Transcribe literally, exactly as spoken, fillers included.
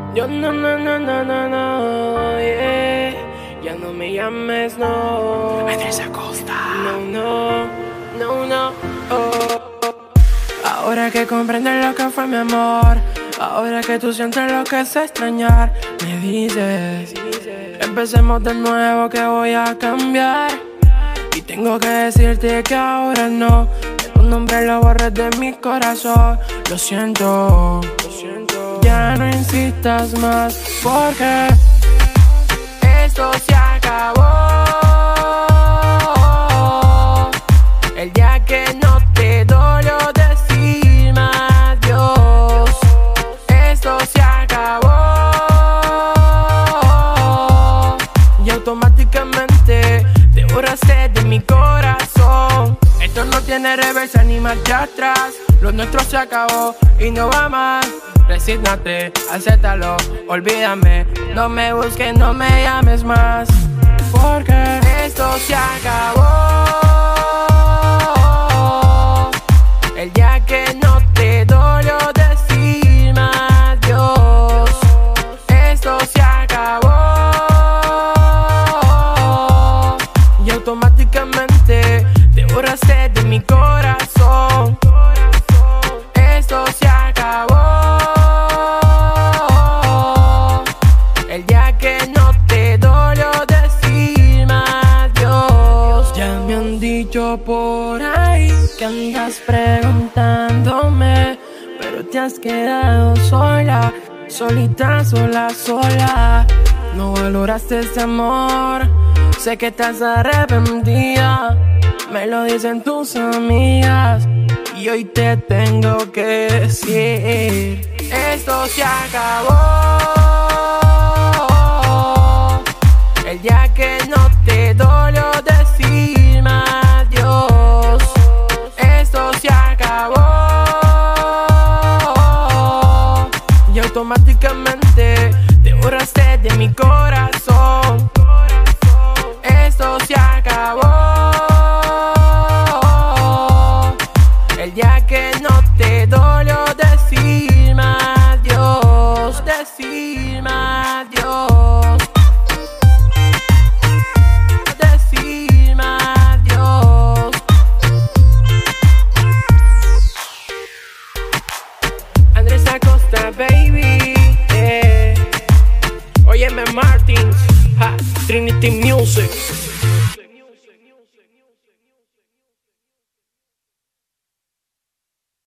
Yo no, no, no, no, no, no, yeah. Ya no me llames, no. Andrés Acosta. No, no, no, no, oh. Ahora que comprendes lo que fue mi amor, ahora que tú sientes lo que es extrañar, me dices, empecemos de nuevo que voy a cambiar. Y tengo que decirte que ahora no, que tu nombre lo borres de mi corazón. Lo siento, lo siento. Ya no insistas más porque esto se acabó. El día que no te dolió decirme adiós, esto se acabó. Y automáticamente te borraste de mi corazón. Esto no tiene reversa ni marcha atrás. Lo nuestro se acabó y no va más. Resígnate, acéptalo, olvídame. No me busques, no me llames más, porque esto se acabó. El día que no te dolió decirme adiós, esto se acabó. Y automáticamente te borraste de mi corazón. Esto se acabó. El día que no te dolió decirme adiós. Ya me han dicho por ahí que andas preguntándome, pero te has quedado sola, solita, sola, sola. No valoraste ese amor, sé que estás arrepentida, me lo dicen tus amigas. Y hoy te tengo que decir, esto se acabó. El día que no te dolió decirme adiós, esto se acabó. Y automáticamente te borraste de mi corazón. Esto se acabó. El día que no te dolió decirme adiós, decirme adiós, decirme adiós. Andrés Acosta, baby, yeah. Óyeme Martins, ha, Trinity Music.